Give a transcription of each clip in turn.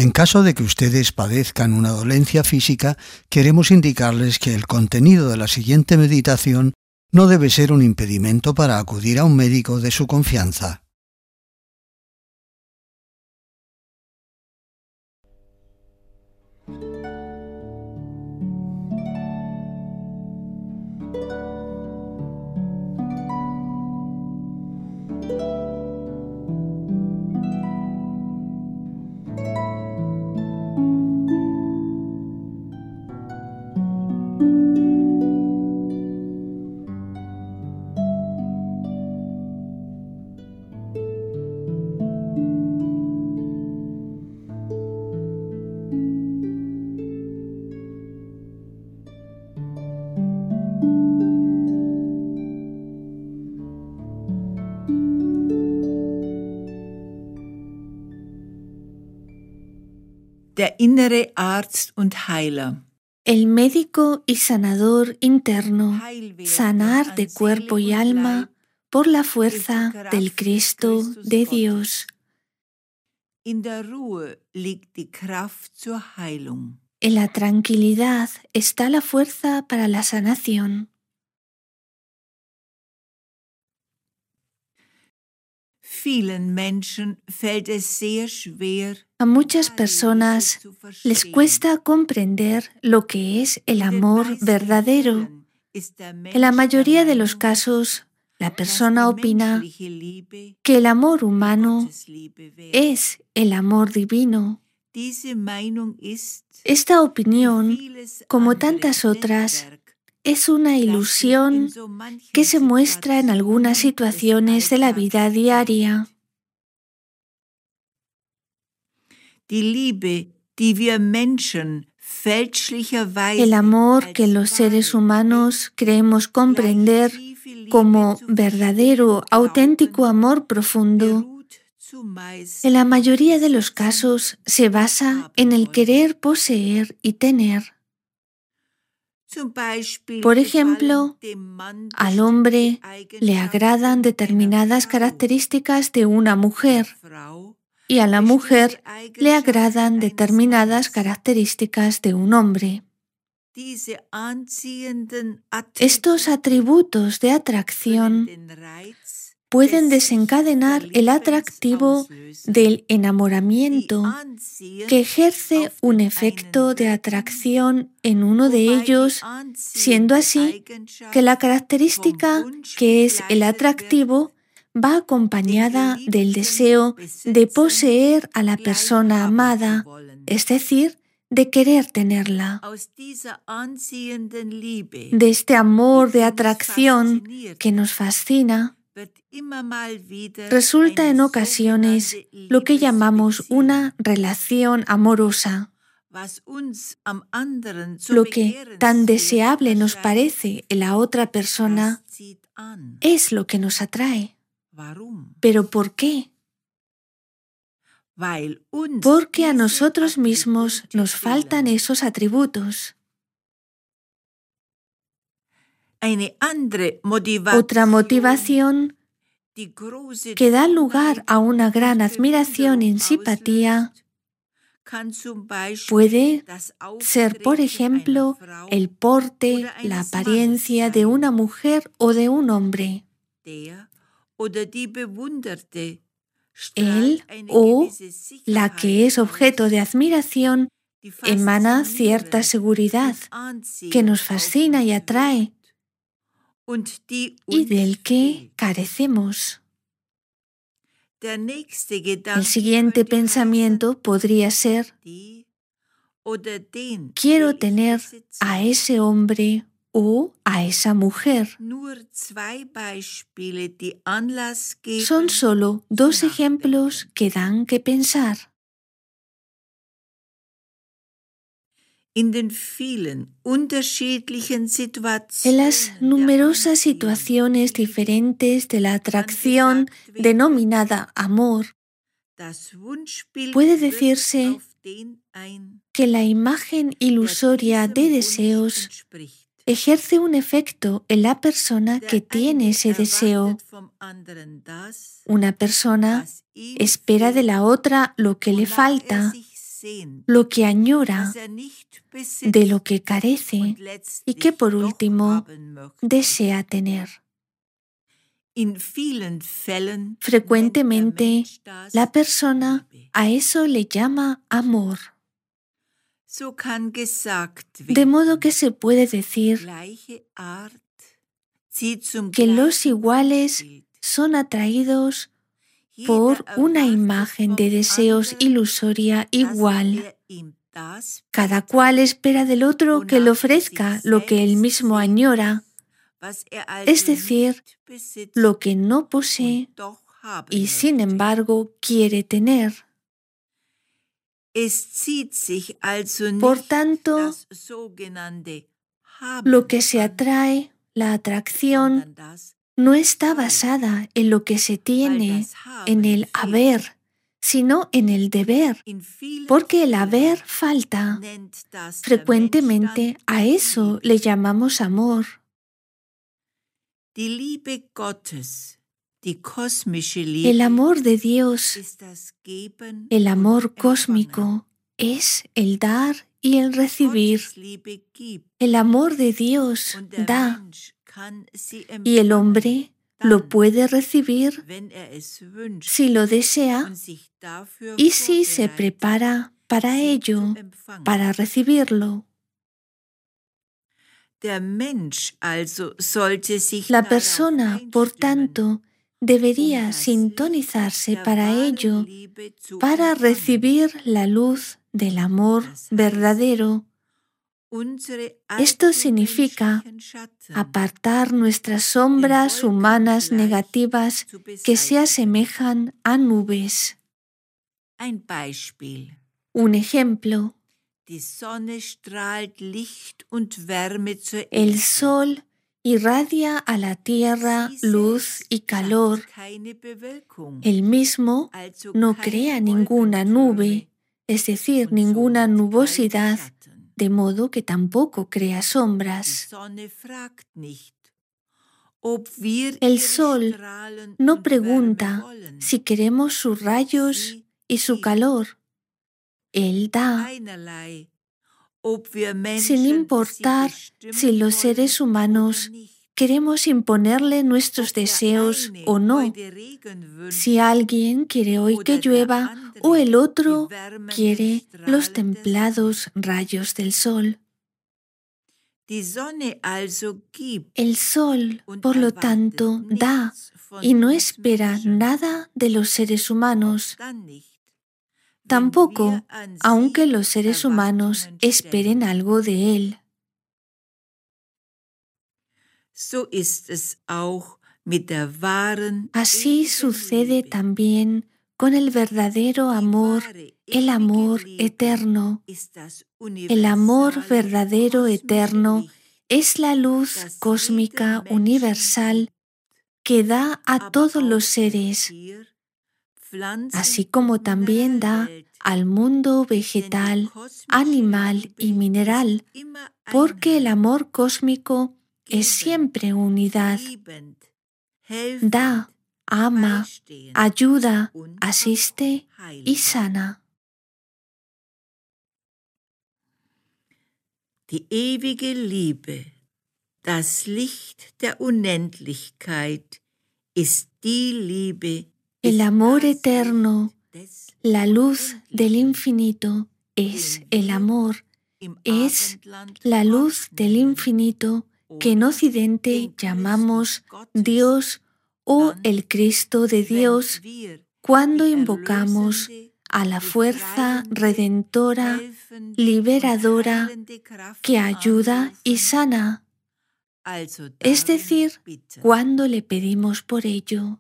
En caso de que ustedes padezcan una dolencia física, queremos indicarles que el contenido de la siguiente meditación no debe ser un impedimento para acudir a un médico de su confianza. Der innere Arzt und Heiler. El médico y sanador interno, sanar de cuerpo y alma por la fuerza del Cristo de Dios. In der Ruhe liegt die Kraft zur Heilung. En la tranquilidad está la fuerza para la sanación. Vielen Menschen fällt es sehr schwer, A muchas personas les cuesta comprender lo que es el amor verdadero. En la mayoría de los casos, la persona opina que el amor humano es el amor divino. Esta opinión, como tantas otras, es una ilusión que se muestra en algunas situaciones de la vida diaria. El amor que los seres humanos creemos comprender como verdadero, auténtico amor profundo, en la mayoría de los casos se basa en el querer poseer y tener. Por ejemplo, al hombre le agradan determinadas características de una mujer y a la mujer le agradan determinadas características de un hombre. Estos atributos de atracción pueden desencadenar el atractivo del enamoramiento, que ejerce un efecto de atracción en uno de ellos, siendo así que la característica que es el atractivo va acompañada del deseo de poseer a la persona amada, es decir, de querer tenerla. De este amor de atracción que nos fascina, resulta en ocasiones lo que llamamos una relación amorosa. Lo que tan deseable nos parece en la otra persona es lo que nos atrae. ¿Pero por qué? Porque a nosotros mismos nos faltan esos atributos. Otra motivación que da lugar a una gran admiración y simpatía puede ser, por ejemplo, el porte, la apariencia de una mujer o de un hombre. Él o la que es objeto de admiración emana cierta seguridad que nos fascina y atrae y del que carecemos. El siguiente pensamiento podría ser: quiero tener a ese hombre o a esa mujer. Son solo dos ejemplos que dan que pensar. En las numerosas situaciones diferentes de la atracción denominada amor, puede decirse que la imagen ilusoria de deseos ejerce un efecto en la persona que tiene ese deseo. Una persona espera de la otra lo que le falta lo que añora, de lo que carece y que por último desea tener. Frecuentemente, la persona a eso le llama amor. De modo que se puede decir que los iguales son atraídos por una imagen de deseos ilusoria igual. Cada cual espera del otro que le ofrezca lo que él mismo añora, es decir, lo que no posee y sin embargo quiere tener. Por tanto, lo que se atrae, la atracción, no está basada en lo que se tiene, en el haber, sino en el deber, porque el haber falta. Frecuentemente a eso le llamamos amor. El amor de Dios, el amor cósmico, es el dar y el recibir. El amor de Dios da, y el hombre lo puede recibir si lo desea y si se prepara para ello, para recibirlo. La persona, por tanto, debería sintonizarse para ello, para recibir la luz del amor verdadero. Esto significa apartar nuestras sombras humanas negativas que se asemejan a nubes. Un ejemplo. El sol irradia a la tierra luz y calor. Él mismo no crea ninguna nube, es decir, ninguna nubosidad, de modo que tampoco crea sombras. El sol no pregunta si queremos sus rayos y su calor. Él da, sin importar si los seres humanos queremos imponerle nuestros deseos o no. Si alguien quiere hoy que llueva o el otro quiere los templados rayos del sol. El sol, por lo tanto, da y no espera nada de los seres humanos. Tampoco, aunque los seres humanos esperen algo de él. Así sucede también con el verdadero amor, el amor eterno. El amor verdadero eterno es la luz cósmica universal que da a todos los seres, así como también da al mundo vegetal, animal y mineral, porque el amor cósmico es siempre unidad. Da, ama, ayuda, asiste y sana. Die ewige Liebe, das Licht der Unendlichkeit, ist die Liebe. El amor eterno, la luz del infinito, es el amor, es la luz del infinito que en Occidente llamamos Dios o el Cristo de Dios cuando invocamos a la fuerza redentora, liberadora, que ayuda y sana, es decir, cuando le pedimos por ello.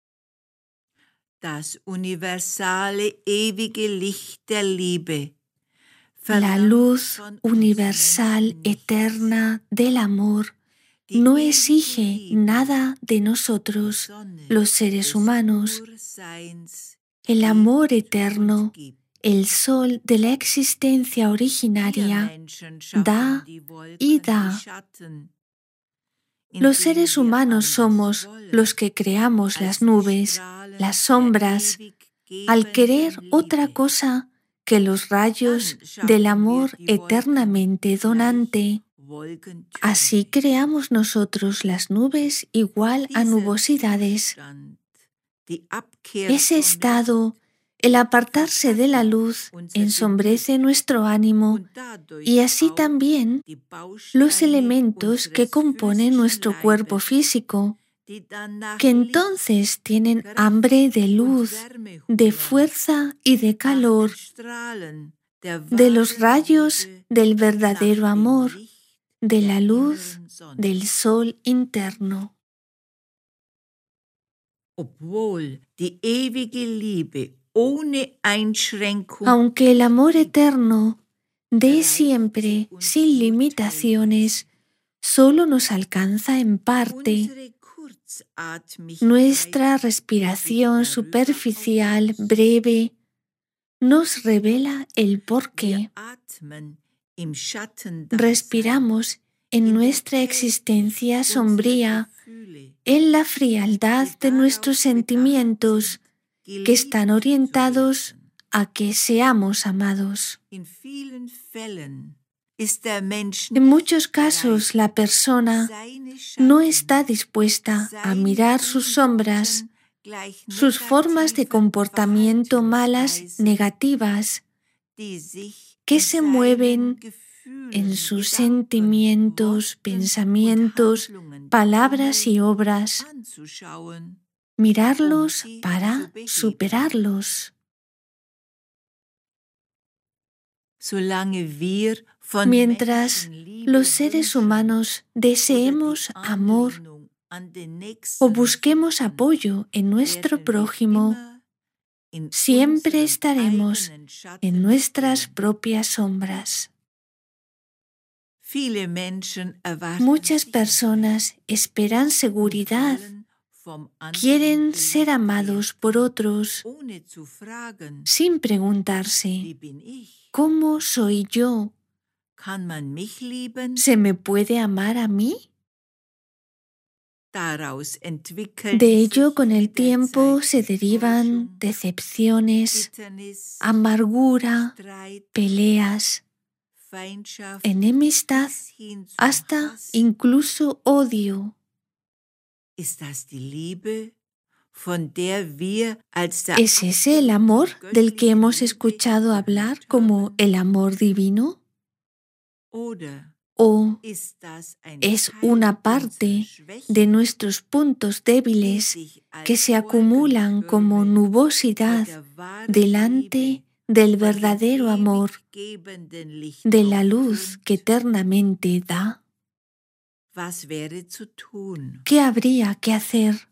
Das universale, ewige Licht der Liebe. La luz universal, eterna del amor no exige nada de nosotros, los seres humanos. El amor eterno, el sol de la existencia originaria, da y da. Los seres humanos somos los que creamos las nubes, las sombras, al querer otra cosa que los rayos del amor eternamente donante. Así creamos nosotros las nubes igual a nubosidades. Ese estado, el apartarse de la luz, ensombrece nuestro ánimo y así también los elementos que componen nuestro cuerpo físico, que entonces tienen hambre de luz, de fuerza y de calor, de los rayos del verdadero amor, de la luz del sol interno. Aunque el amor eterno de siempre, sin limitaciones, solo nos alcanza en parte, nuestra respiración superficial, breve, nos revela el porqué. Respiramos en nuestra existencia sombría, en la frialdad de nuestros sentimientos que están orientados a que seamos amados. En muchos casos la persona no está dispuesta a mirar sus sombras, sus formas de comportamiento malas, negativas, que se mueven en sus sentimientos, pensamientos, palabras y obras. Mirarlos para superarlos. Mientras los seres humanos deseemos amor o busquemos apoyo en nuestro prójimo, siempre estaremos en nuestras propias sombras. Muchas personas esperan seguridad, quieren ser amados por otros sin preguntarse, ¿cómo soy yo? ¿Se me puede amar a mí? De ello, con el tiempo se derivan decepciones, amargura, peleas, enemistad, hasta incluso odio. ¿Es ese el amor del que hemos escuchado hablar como el amor divino? ¿O es una parte de nuestros puntos débiles que se acumulan como nubosidad delante del verdadero amor, de la luz que eternamente da? ¿Qué habría que hacer?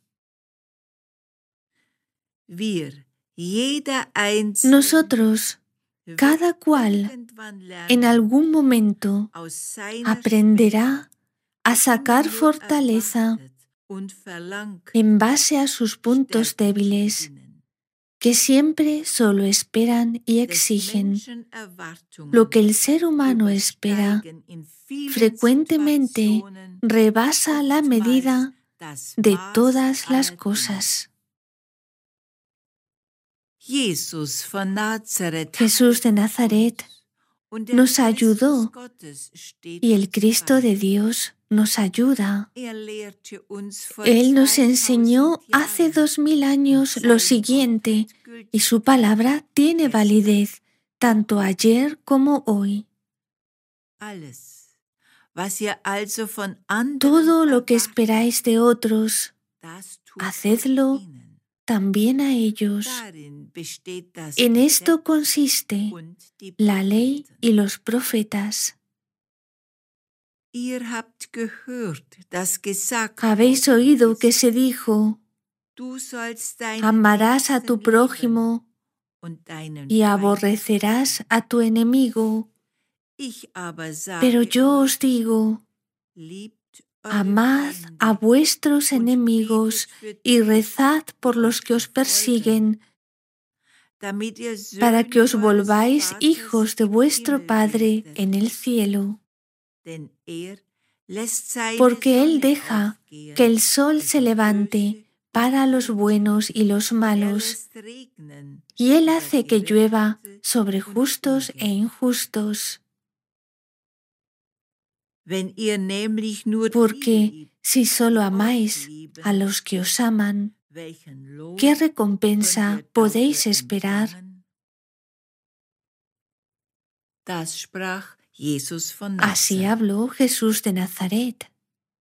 Nosotros, cada cual, en algún momento aprenderá a sacar fortaleza en base a sus puntos débiles, que siempre solo esperan y exigen. Lo que el ser humano espera frecuentemente rebasa la medida de todas las cosas. Jesús de Nazaret nos ayudó y el Cristo de Dios nos ayuda. Él nos enseñó hace 2000 años lo siguiente y su palabra tiene validez tanto ayer como hoy. Todo lo que esperáis de otros, hacedlo también a ellos. En esto consiste la ley y los profetas. Habéis oído que se dijo: amarás a tu prójimo y aborrecerás a tu enemigo. Pero yo os digo: amad a vuestros enemigos y rezad por los que os persiguen, para que os volváis hijos de vuestro Padre en el cielo. Porque Él deja que el sol se levante para los buenos y los malos, y Él hace que llueva sobre justos e injustos. Porque si solo amáis a los que os aman, ¿qué recompensa podéis esperar? Así habló Jesús de Nazaret.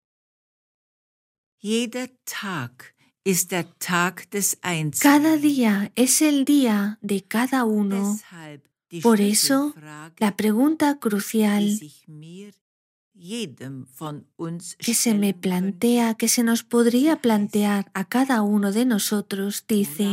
Cada día es el día de cada uno. Por eso, la pregunta crucial que se me plantea, que se nos podría plantear a cada uno de nosotros, dice: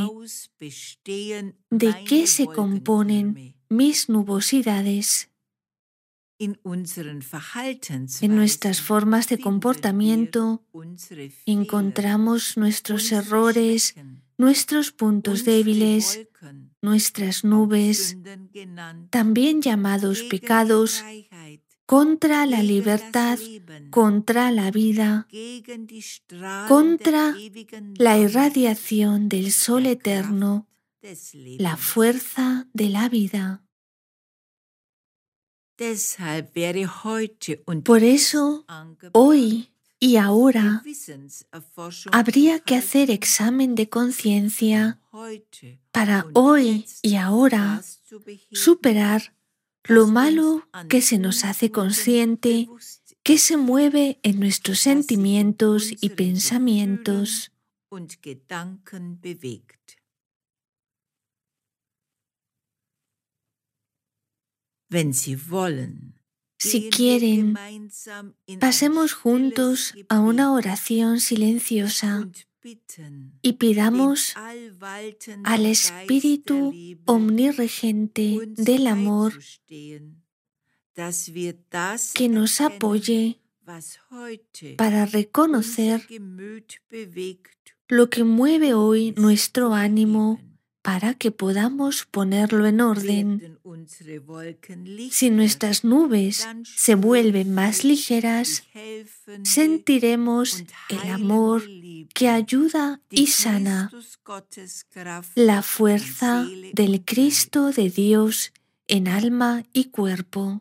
¿de qué se componen mis nubosidades? En nuestras formas de comportamiento encontramos nuestros errores, nuestros puntos débiles, nuestras nubes, también llamados pecados, contra la libertad, contra la vida, contra la irradiación del sol eterno, la fuerza de la vida. Por eso, hoy y ahora, habría que hacer examen de conciencia para hoy y ahora superar lo malo que se nos hace consciente, que se mueve en nuestros sentimientos y pensamientos. Si quieren, pasemos juntos a una oración silenciosa y pidamos al Espíritu omnirregente del amor que nos apoye para reconocer lo que mueve hoy nuestro ánimo, para que podamos ponerlo en orden. Si nuestras nubes se vuelven más ligeras, sentiremos el amor que ayuda y sana, la fuerza del Cristo de Dios en alma y cuerpo.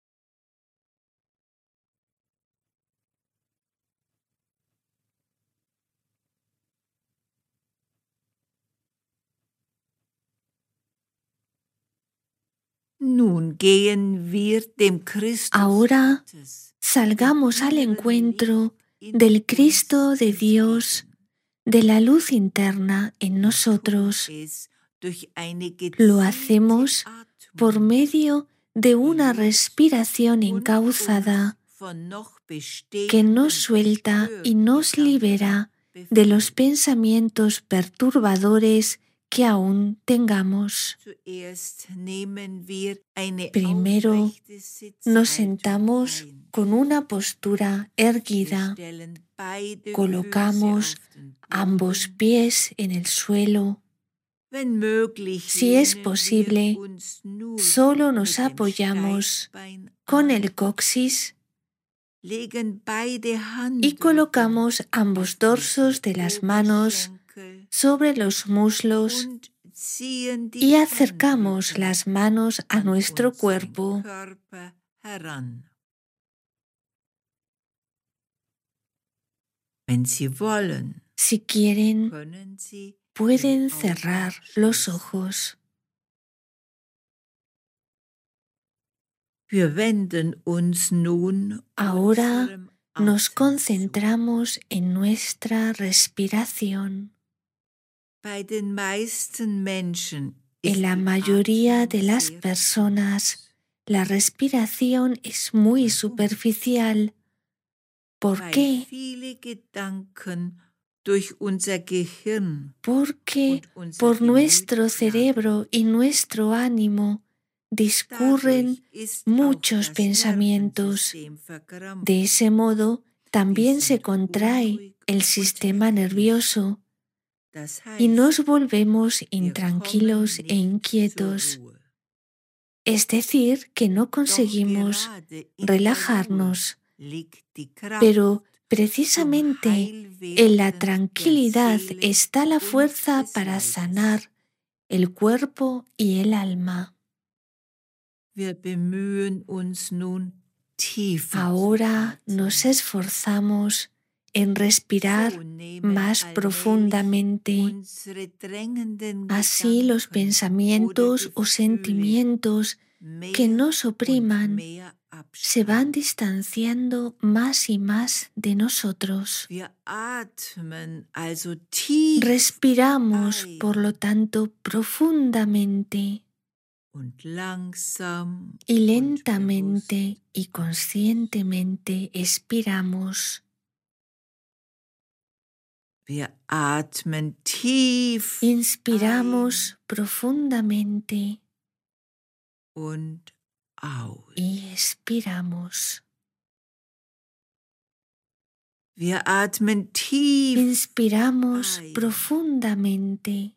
Ahora salgamos al encuentro del Cristo de Dios, de la luz interna en nosotros. Lo hacemos por medio de una respiración encauzada que nos suelta y nos libera de los pensamientos perturbadores que aún tengamos. Primero, nos sentamos con una postura erguida. Colocamos ambos pies en el suelo. Si es posible, solo nos apoyamos con el coxis y colocamos ambos dorsos de las manos sobre los muslos y acercamos las manos a nuestro cuerpo. Si quieren, pueden cerrar los ojos. Ahora nos concentramos en nuestra respiración. En la mayoría de las personas, la respiración es muy superficial. ¿Por qué? Porque por nuestro cerebro y nuestro ánimo discurren muchos pensamientos. De ese modo, también se contrae el sistema nervioso y nos volvemos intranquilos e inquietos. Es decir, que no conseguimos relajarnos, pero Precisamente en la tranquilidad está la fuerza para sanar el cuerpo y el alma. Ahora nos esforzamos en respirar más profundamente. Así los pensamientos o sentimientos que nos opriman se van distanciando más y más de nosotros. Respiramos, por lo tanto, profundamente y lentamente y conscientemente expiramos. Inspiramos profundamente y expiramos. Inspiramos profundamente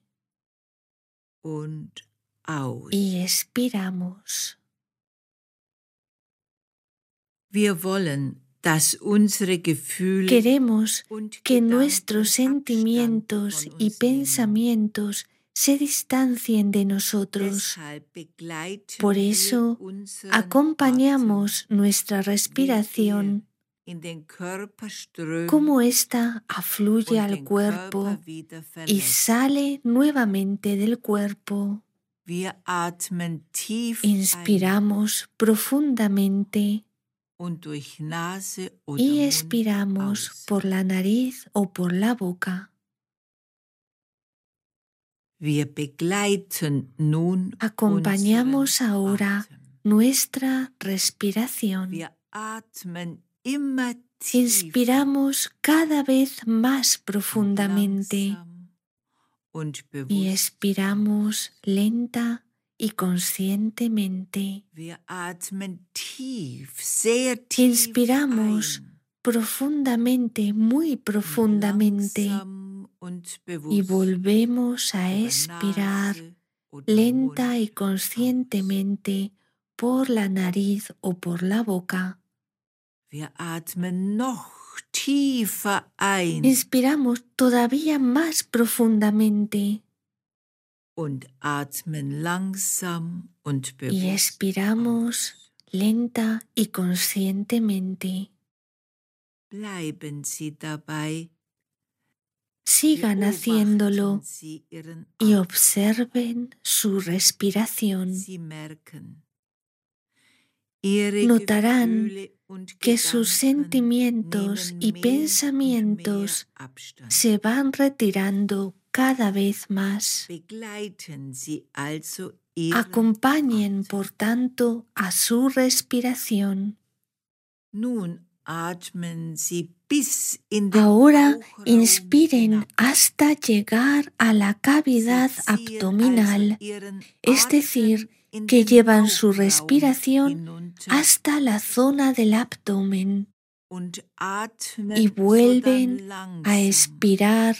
y expiramos. Queremos que nuestros sentimientos y pensamientos se distancien de nosotros. Por eso, acompañamos nuestra respiración como ésta afluye al cuerpo y sale nuevamente del cuerpo. Inspiramos profundamente y expiramos por la nariz o por la boca. Acompañamos ahora nuestra respiración. Inspiramos cada vez más profundamente y expiramos lenta y conscientemente. Inspiramos profundamente, muy profundamente, y volvemos a expirar lenta y conscientemente por la nariz o por la boca. Inspiramos todavía más profundamente y expiramos lenta y conscientemente. Sigan haciéndolo y observen su respiración. Notarán que sus sentimientos y pensamientos se van retirando cada vez más. Acompañen, por tanto, a su respiración. Ahora inspiren hasta llegar a la cavidad abdominal, es decir, que llevan su respiración hasta la zona del abdomen y vuelven a expirar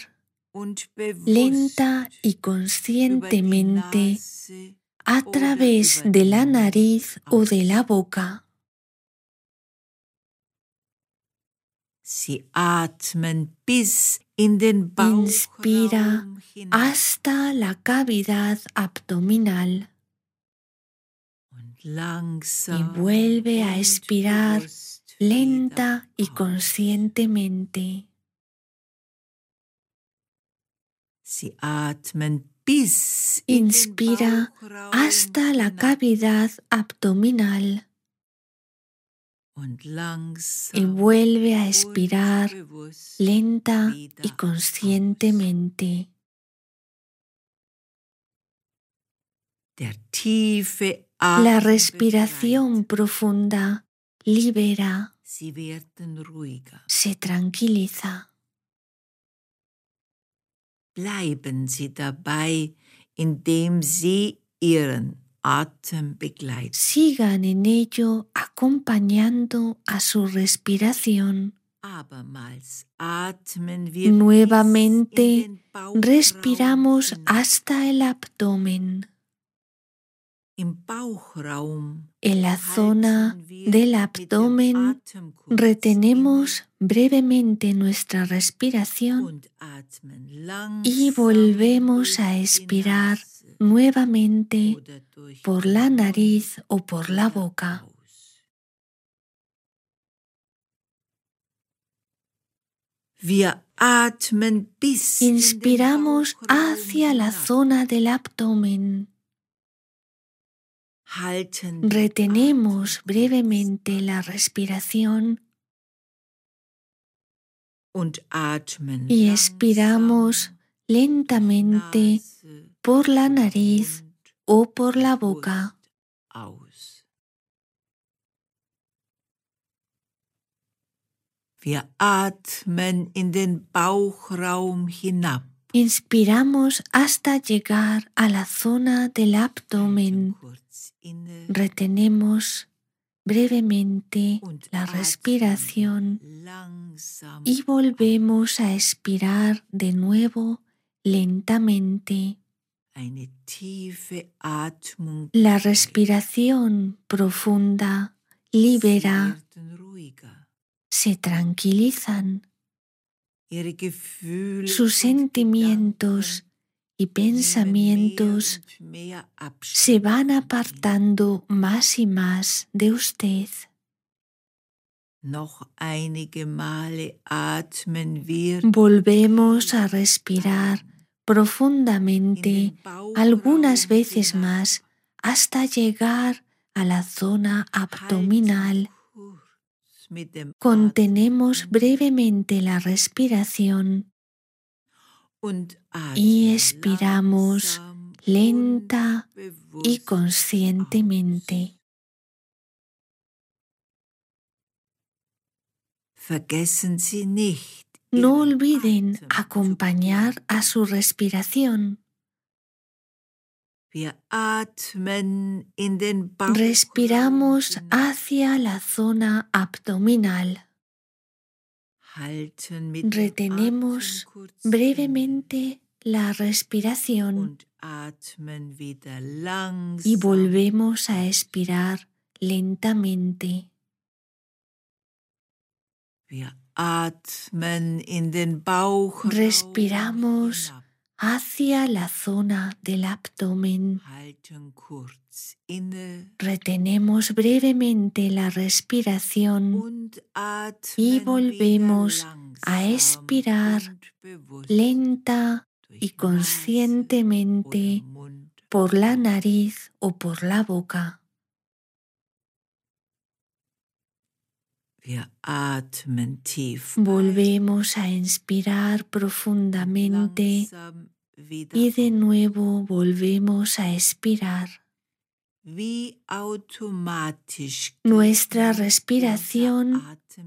lenta y conscientemente a través de la nariz o de la boca. Inspira hasta la cavidad abdominal y vuelve a expirar lenta y conscientemente. Inspira hasta la cavidad abdominal y vuelve a expirar lenta y conscientemente. La respiración profunda libera, se tranquiliza. Bleiben Sie dabei, indem Sie Ihren Atem begleiten. Sigan en ello acompañando a su respiración. Nuevamente respiramos hasta el abdomen. En la zona del abdomen retenemos brevemente nuestra respiración y volvemos a expirar nuevamente por la nariz o por la boca. Inspiramos hacia la zona del abdomen. Retenemos brevemente la respiración y expiramos lentamente por la nariz o por la boca. Inspiramos hasta llegar a la zona del abdomen. Retenemos brevemente la respiración y volvemos a expirar de nuevo lentamente. La respiración profunda libera, se tranquilizan. Sus sentimientos y pensamientos se van apartando más y más de usted. Volvemos a respirar profundamente algunas veces más hasta llegar a la zona abdominal. Contenemos brevemente la respiración y expiramos lenta y conscientemente. No olviden acompañar a su respiración. Respiramos hacia la zona abdominal. Retenemos brevemente la respiración y volvemos a expirar lentamente. Respiramos hacia la zona del abdomen. Retenemos brevemente la respiración y volvemos a expirar lenta y conscientemente por la nariz o por la boca. Volvemos a inspirar profundamente y de nuevo volvemos a expirar. Nuestra respiración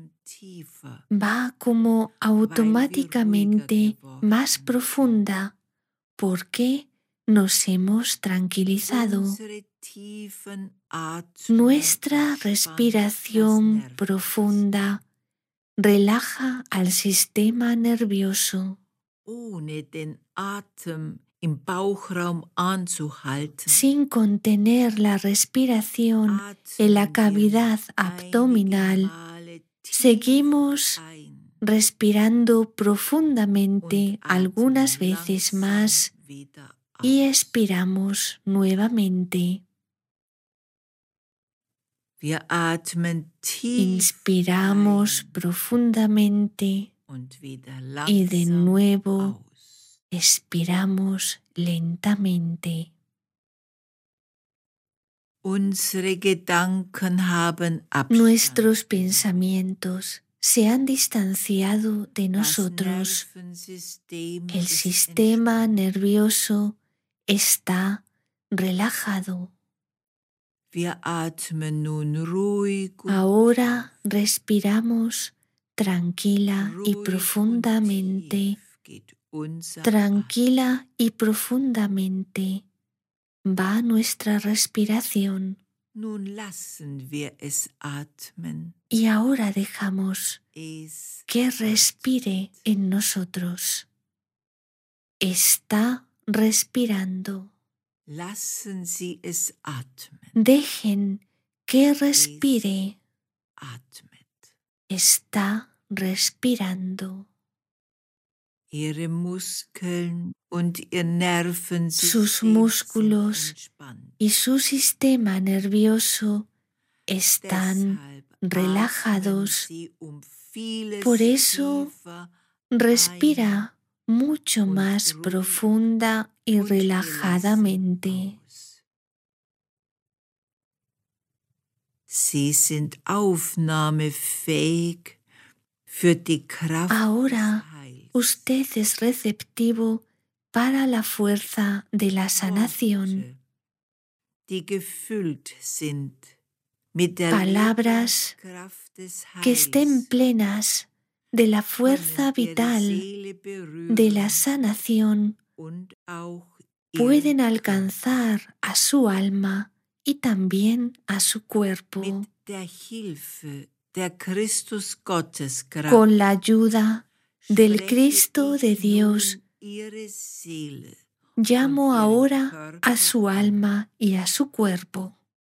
va como automáticamente más profunda porque nos hemos tranquilizado. Nuestra respiración profunda relaja al sistema nervioso. Sin contener la respiración en la cavidad abdominal, seguimos respirando profundamente algunas veces más y expiramos nuevamente. Inspiramos profundamente y de nuevo expiramos lentamente. Nuestros pensamientos se han distanciado de nosotros. El sistema nervioso está relajado. Ahora respiramos tranquila y profundamente. Tranquila y profundamente va nuestra respiración. Y ahora dejamos que respire en nosotros. Está respirando. Lassen Sie es atmen. Dejen que respire. Atmet. Está respirando. Ihre Muskeln und ihr Nervensystem Sus músculos sind entspannt. y su sistema nervioso están relajados. Por eso respira mucho más profunda y relajadamente. Sie sind aufnahmefähig für die Kraft Ahora des Heils. usted es receptivo para la fuerza de la sanación. Worte, die gefüllt sind mit der Palabras Lebenskraft des que estén Heils, plenas de la fuerza können ihre vital Seele de la berühren sanación und auch pueden ihren alcanzar a su alma y también a su cuerpo. mit der Hilfe der Christus-Gotteskraft Con la ayuda del spreche Cristo de ich Dios, nun ihre Seele llamo und ihren ahora Körper a su an. alma y a su cuerpo.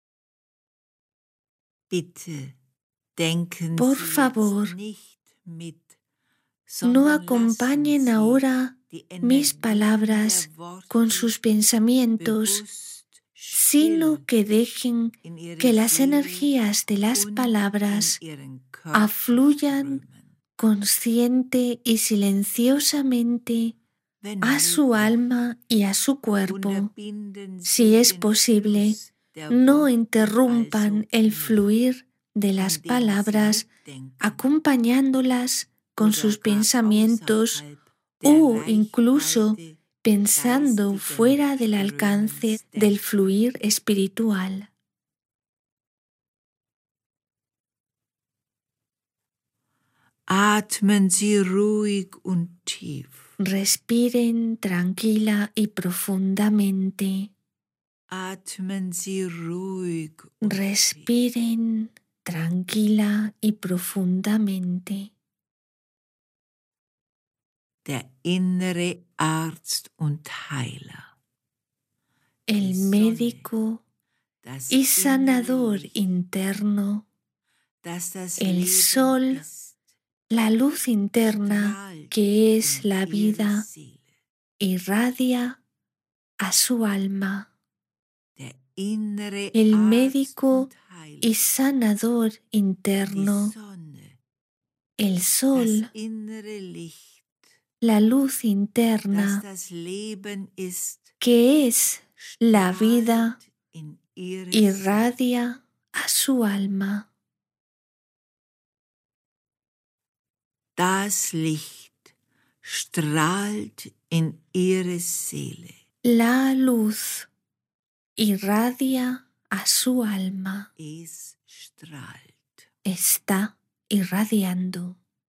Bitte denken Por Sie favor, jetzt nicht mit, no sondern acompañen lassen Sie ahora die mis Energien palabras der Worte con sus pensamientos, bewusst sino still que dejen in ihre que las Seele energías de las und palabras in ihren Körper afluyan strömen. consciente y silenciosamente Wenn a su möglich, alma y a su cuerpo. unterbinden Si Sie es den posible, Fluss der no Worte interrumpan also el nicht, fluir de las indem Sie palabras, mitdenken acompañándolas con oder sus gar pensamientos außerhalb der o incluso Reichweite pensando geistigen fuera del alcance Strömens del denken. fluir espiritual. Atmen Sie ruhig und tief. Respiren tranquila y profundamente. Atmen Sie ruhig und tief. Respiren tranquila y profundamente. Der innere Arzt und Heiler. El Die Sonne, médico das y innere sanador Licht, interno, das das el Leben sol, ist, la luz interna strahlt que es in la ihre vida, Seele. irradia a su alma. Der innere El Arzt médico und Heiler. y sanador Die interno, Sonne, el das sol, innere Licht, la luz das interna das Leben ist, que es la vida, strahlt in ihre Seele. irradia a su alma. Das Licht strahlt in ihre Seele. La luz irradia a su alma. Es strahlt. Está irradiando.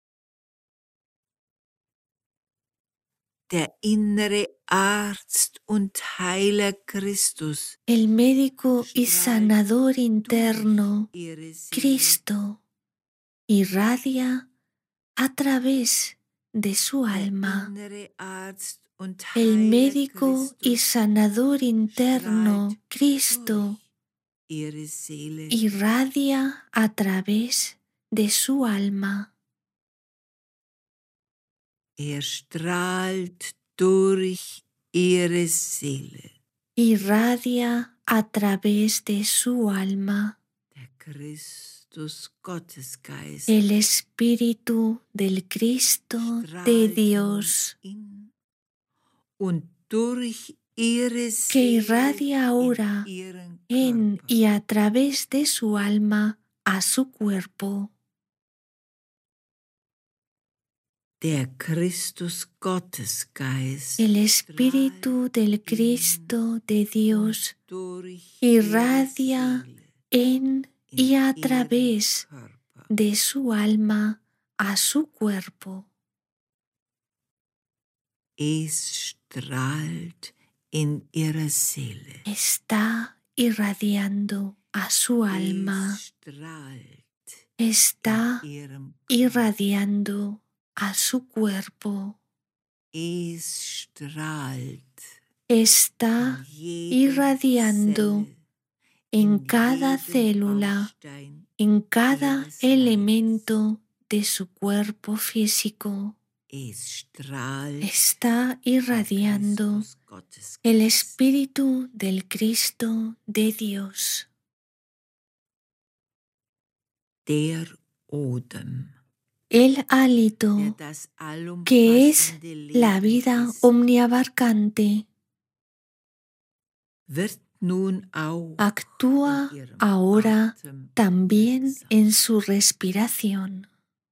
Der innere Arzt und Heiler Christus El médico y strahlt sanador interno, durch ihre Seele. Cristo, irradia a través de su Der alma. innere Arzt und El Heiler médico y Christus sanador interno, strahlt Cristo, durch ihre Seele. irradia a través de su alma. Strahlt durch ihre Seele. Irradia a través de su alma. Der Christus Gottesgeist El Espíritu del Cristo de strahlt Dios, in und durch ihre que Seele irradia ahora in ihren en Körper. y a través de su alma a su cuerpo. Der Christus Gottesgeist El Espíritu del Cristo de Dios irradia en y a través de su alma a su cuerpo. Es strahlt in ihrer Seele. Está irradiando a su alma. Es strahlt Está in ihrem Körper. irradiando a su cuerpo. Es strahlt está irradiando en cada célula, en cada elemento de su cuerpo físico. Está irradiando el Espíritu del Cristo de Dios. El hálito, que es la vida omniabarcante, actúa ahora también en su respiración.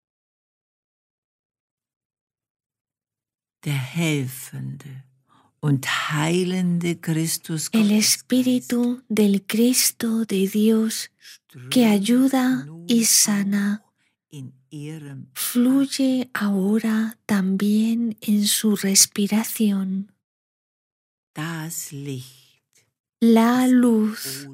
El Espíritu del Cristo de Dios que ayuda y sana fluye ahora también en su respiración. La luz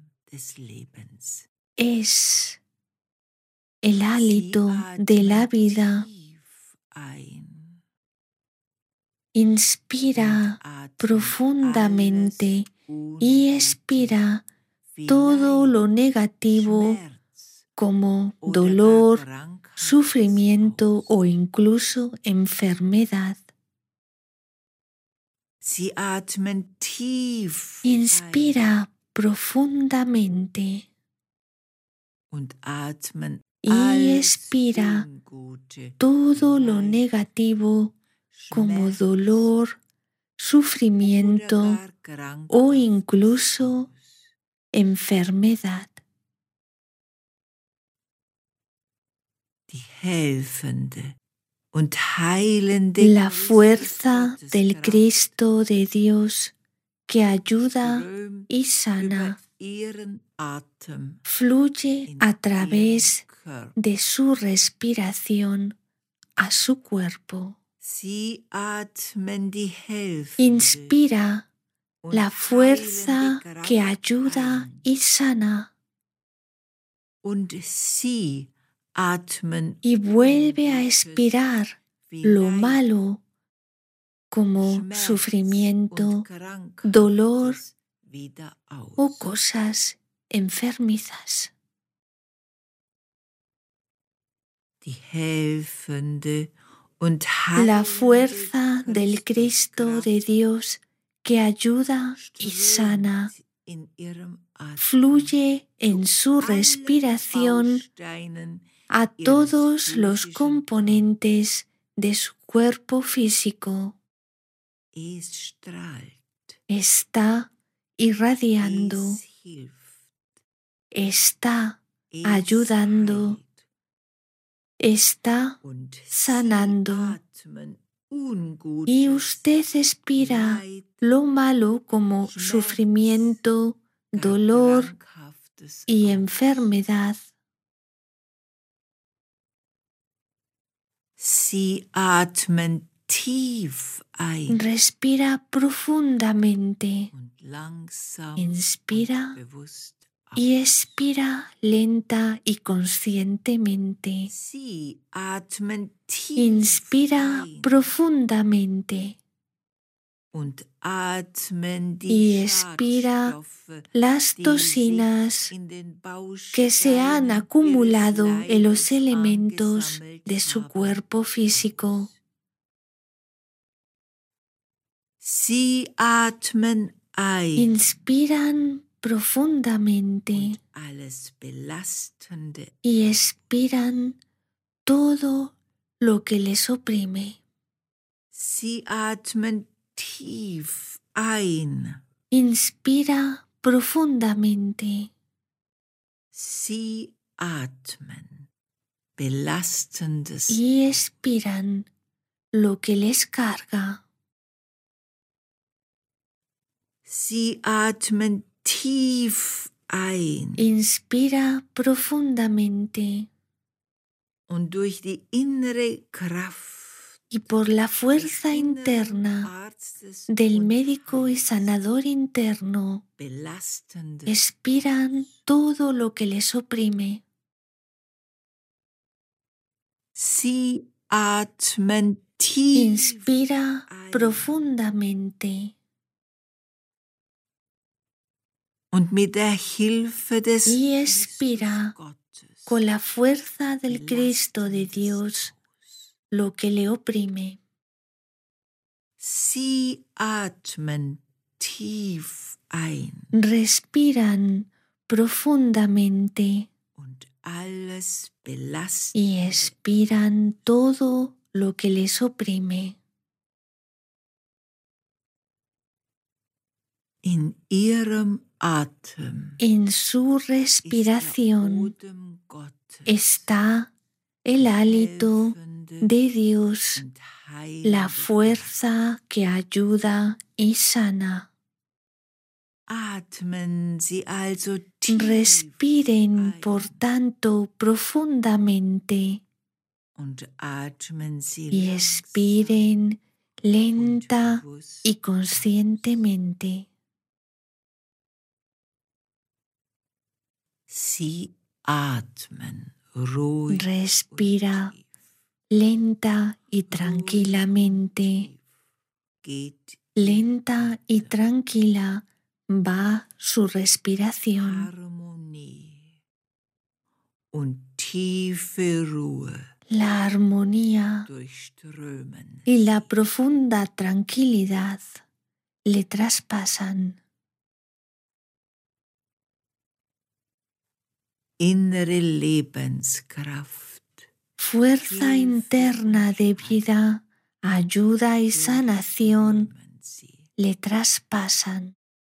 es el hálito de la vida. Inspira profundamente y expira todo lo negativo como dolor, sufrimiento o incluso enfermedad. Inspira profundamente y expira todo lo negativo como dolor, sufrimiento o incluso enfermedad. La fuerza del Cristo de Dios que ayuda y sana fluye a través de su respiración a su cuerpo. Inspira la fuerza que ayuda y sana y vuelve a expirar lo malo como sufrimiento, dolor o cosas enfermizas. La fuerza del Cristo de Dios que ayuda y sana fluye en su respiración a todos los componentes de su cuerpo físico. Está irradiando, está ayudando, está sanando. Y usted expira lo malo como sufrimiento, dolor y enfermedad. Respira profundamente. Inspira y expira lenta y conscientemente. Inspira profundamente y expira las toxinas que se han acumulado en los elementos de su cuerpo físico. Inspiran profundamente y expiran todo lo que les oprime. Inspira profundamente y expiran lo que les carga. Inspira profundamente y por la fuerza interna del médico y sanador interno expiran todo lo que les oprime. Inspira profundamente y expira con la fuerza del Cristo de Dios lo que le oprime. Sie atmen tief ein Respiran profundamente und alles belastet y expiran todo lo que les oprime. in ihrem Atem. En su respiración está el hálito de Dios, la fuerza que ayuda y sana. Atmen Sie also tief Respiren, por tanto, profundamente und atmen Sie y expiren lenta y conscientemente. Sie atmen ruhig. Respira lenta y tranquilamente. Lenta y tranquila va su respiración. Harmonie und tiefe Ruhe La armonía durchströmen y la profunda tranquilidad le traspasan. innere Lebenskraft, Fuerza interna de vida, ayuda y sanación durchströmen Sie. le traspasan.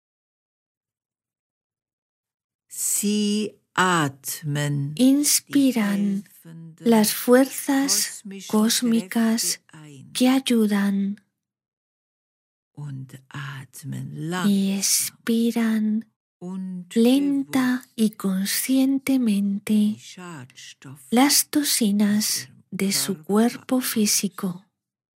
Sie atmen Inspiran las fuerzas cósmicas que ayudan und atmen y langsam expiran und lenta y conscientemente die Schadstoffe las toxinas de su cuerpo físico.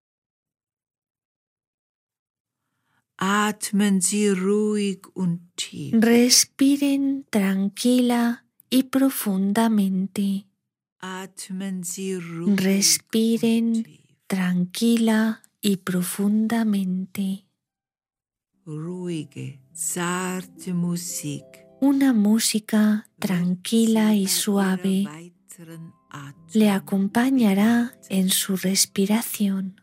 Atmen Sie ruhig und tief. Respiren tranquila y profundamente. Atmen Sie ruhig Respiren und tief. tranquila y profundamente. Ruhige, zarte Musik. Una música tranquila y suave le acompañará en su respiración.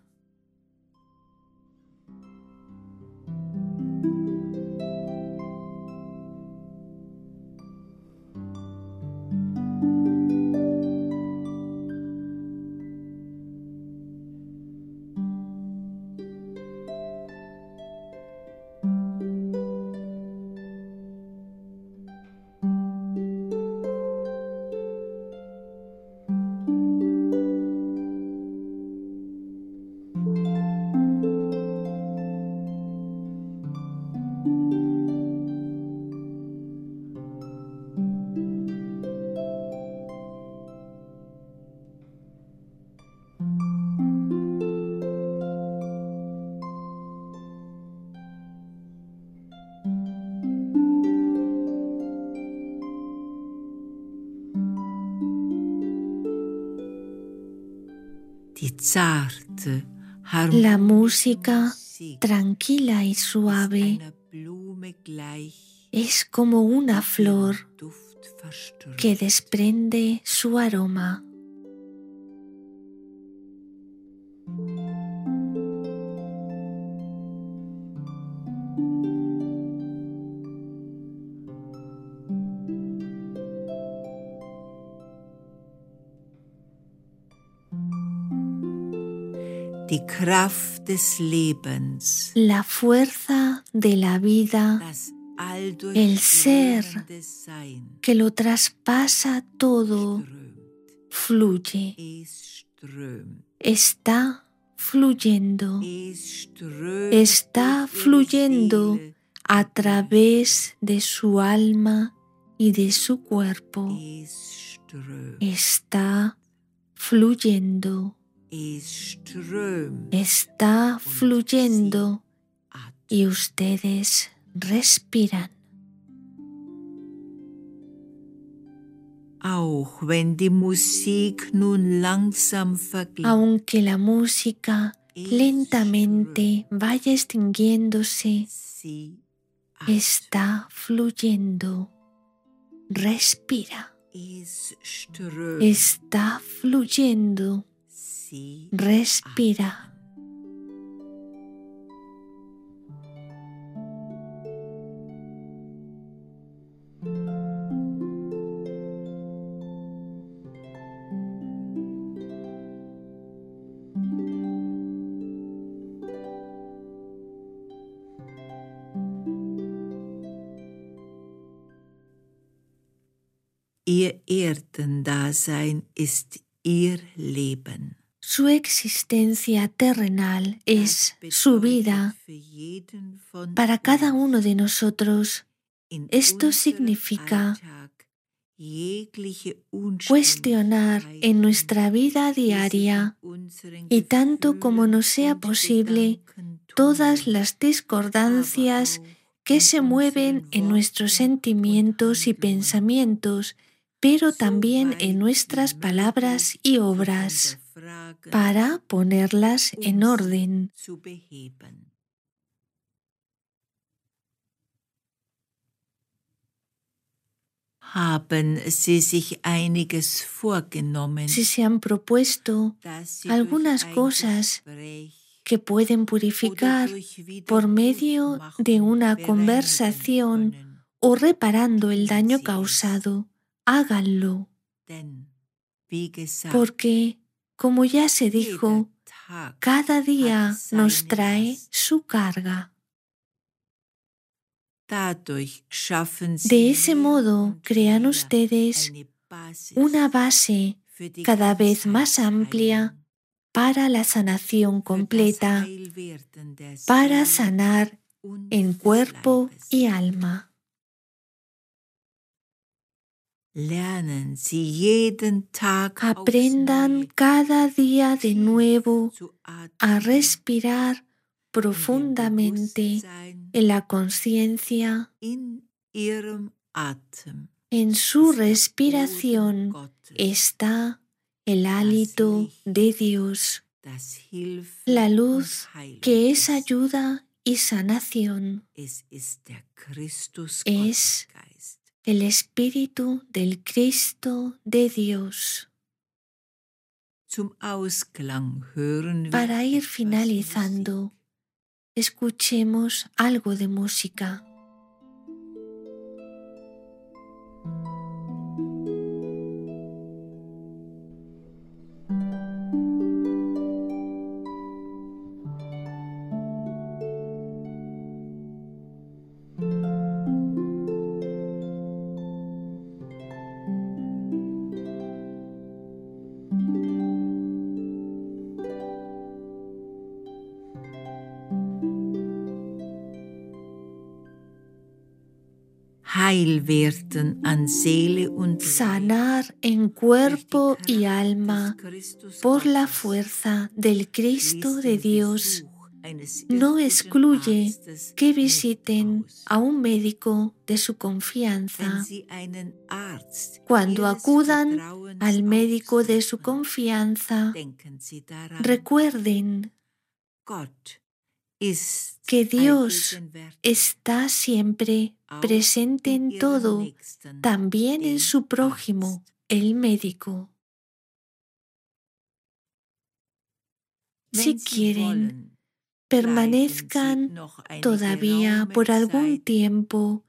Die zarte, La música tranquila y suave einer Blume gleich, es como una flor Duft verströmt. que desprende su aroma. Die Kraft des Lebens, La fuerza de la vida, das el ser alldurchdringende Sein, que lo traspasa todo, strömt. fluye, Es strömt. está fluyendo, Es strömt está durch ihre fluyendo Seele. a través de su alma y de su cuerpo. Es strömt. Está fluyendo, Es strömt. está fluyendo Atmen. y ustedes respiran. Auch wenn die Musik nun langsam vergeht, Aunque la música lentamente vaya extinguiéndose, Sie está fluyendo. Respira. Es strömt. Está fluyendo. Sie Respira. Ihr Erdendasein ist ihr Leben. Su existencia terrenal es su vida para cada uno de nosotros. Esto significa cuestionar en nuestra vida diaria y tanto como nos sea posible todas las discordancias que se mueven en nuestros sentimientos y pensamientos, pero también en nuestras palabras y obras, para ponerlas en orden. Haben Sie sich einiges vorgenommen, Si se han propuesto algunas cosas que pueden purificar por medio de una conversación o reparando el daño causado, háganlo, porque, como ya se dijo, cada día nos trae su carga. De ese modo crean ustedes una base cada vez más amplia para la sanación completa, para sanar en cuerpo y alma. Aprendan cada día de nuevo a respirar profundamente en la conciencia. En su respiración está el hálito de Dios, la luz que es ayuda y sanación. Es el Espíritu del Cristo de Dios. Para ir finalizando, escuchemos algo de música. Sanar en cuerpo y alma por la fuerza del Cristo de Dios no excluye que visiten a un médico de su confianza. Cuando acudan al médico de su confianza, recuerden que Dios está siempre presente en todo, también en su prójimo, el médico. Si quieren, permanezcan todavía por algún tiempo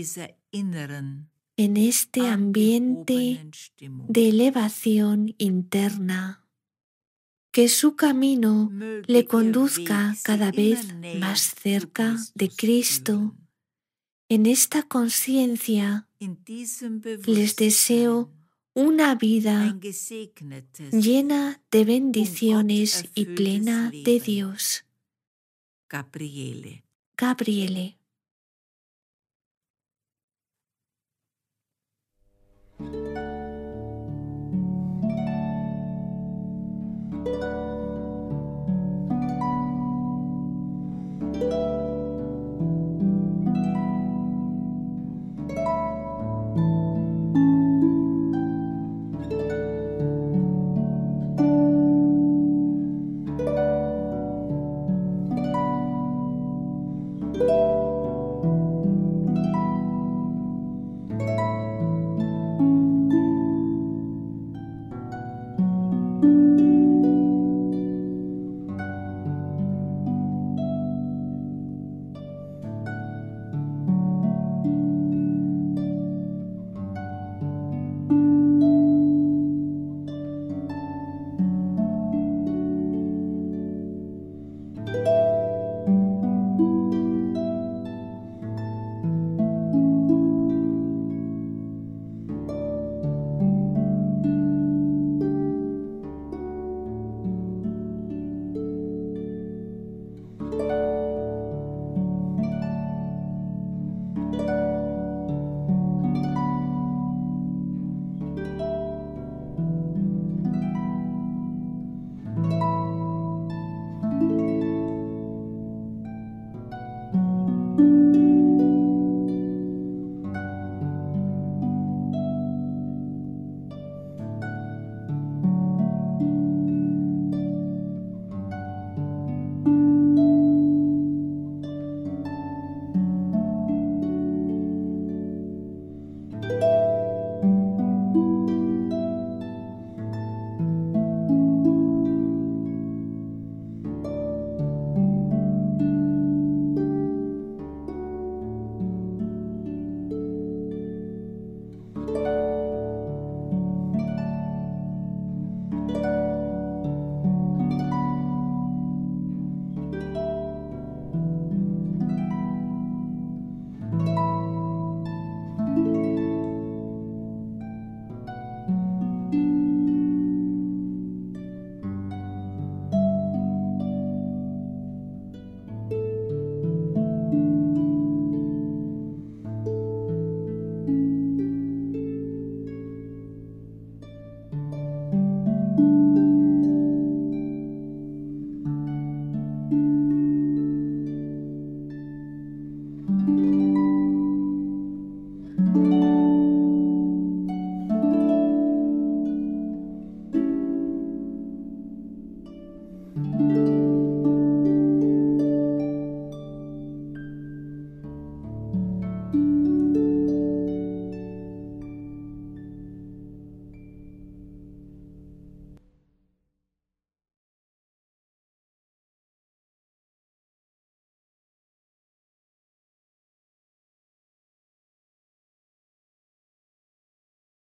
en este ambiente de elevación interna. Que su camino le conduzca cada vez más cerca de Cristo. En esta conciencia les deseo una vida llena de bendiciones y plena de Dios. Gabriele.